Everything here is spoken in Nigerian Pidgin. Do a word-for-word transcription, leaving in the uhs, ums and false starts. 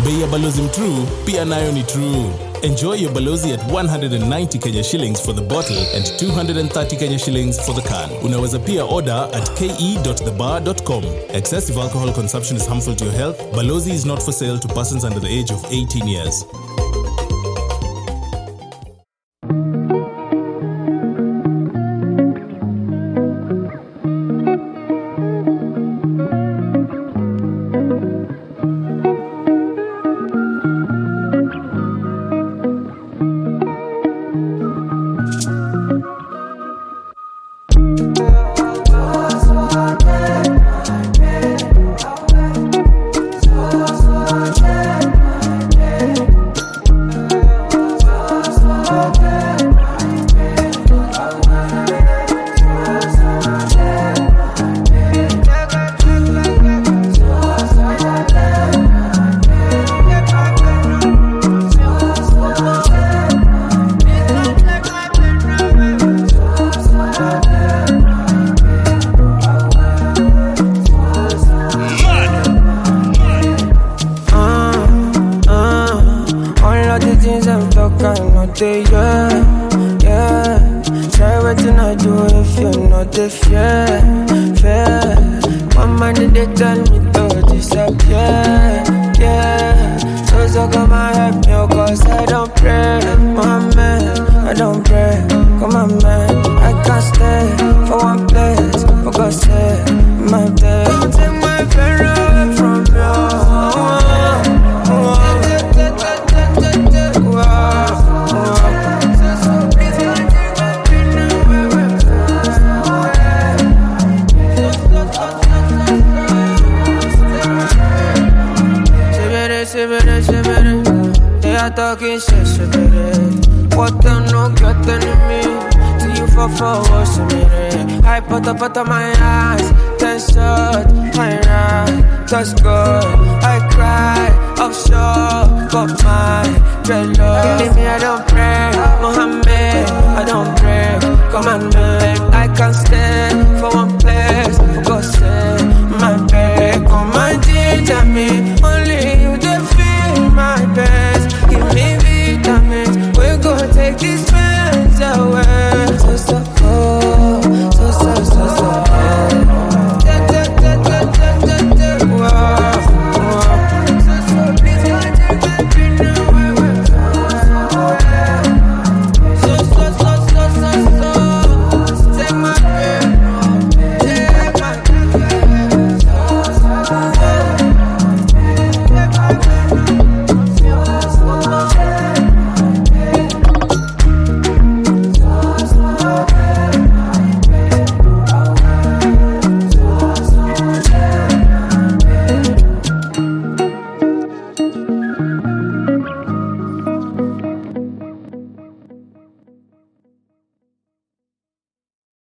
Bei ya balozi mtrue pia nayo ni true. Enjoy your balozi at one hundred ninety Kenya shillings for the bottle and two hundred thirty Kenya shillings for the can. Unaweza pia order at k e dot the bar dot com. Excessive alcohol consumption is harmful to your health. Balozi is not for sale to persons under the age of eighteen years. Yeah, yeah. Try what you not do if you're not the fair, fair. One man they tell me to disappear, yeah. So so come and help me, cause I don't pray, my man, I don't pray. Come on, man, I can't stay for one place, for God's sake, my day. Don't take my friend away from you. Oh, oh. They are talking shit, shit, baby. What them no get me? See you for forward, me. I put up out of my eyes, ten shot, my right, that's good. I cry, offshore, got my dreadlock. Believe me, I don't pray, Mohammed, I don't pray. Come on, man, I can't stay